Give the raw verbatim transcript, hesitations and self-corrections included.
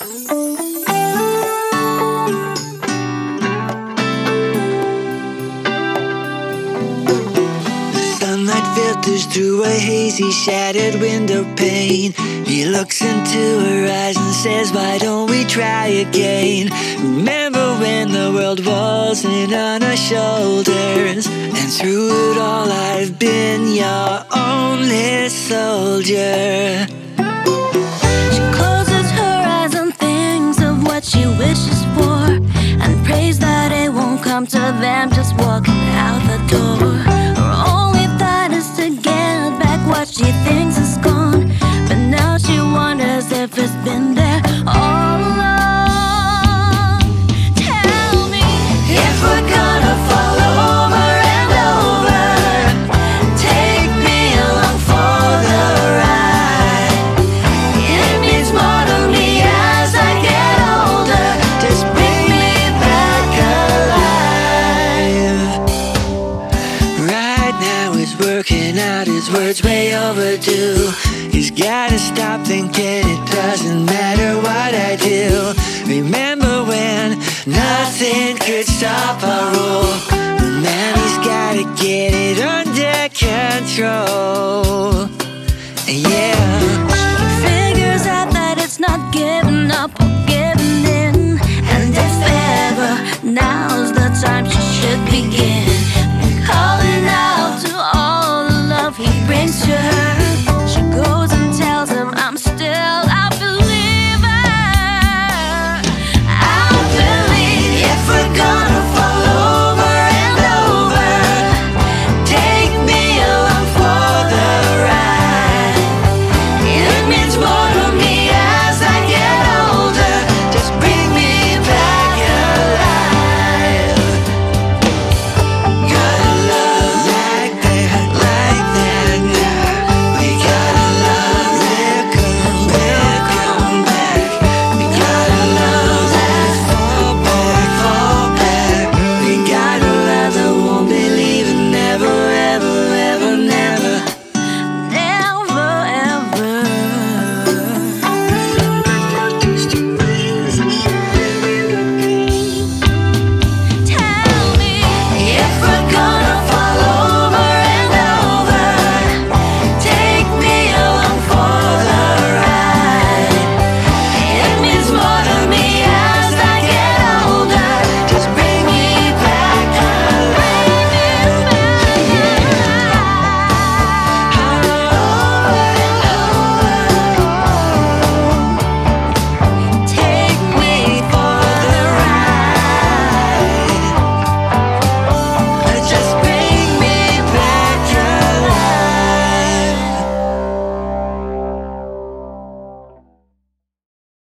Sunlight filters through a hazy, shattered window pane. He looks into her eyes and says, why don't we try again? Remember when the world wasn't on our shoulders, and through it all I've been your only soldier. She closes her eyes and thinks of what she wishes for, and prays that it won't come to them just walking out the door. Her only thought is to get back what she thinks is gone, but now she wonders if it's been there all along. Tell me if we're gonna fall over and over, take me along for the ride. It means more to me as I get older. Just bring me back alive. Right now he's working out his words way overdue. He's gotta stop thinking it doesn't matter what I do. Remember when nothing could stop our rule? But now he's gotta get it under control. Yeah.